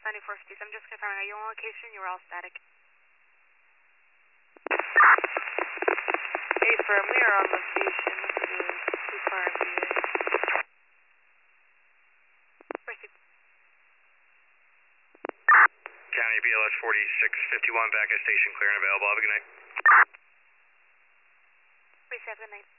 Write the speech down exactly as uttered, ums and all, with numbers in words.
ninety-four fifty-seven, just confirming, are you on location? You were all static. Hey, firm, we are on location. This is too far V A. Proceed. County B L S forty-six fifty-one, back at station, clear and available. Have a good night. Please have a good night.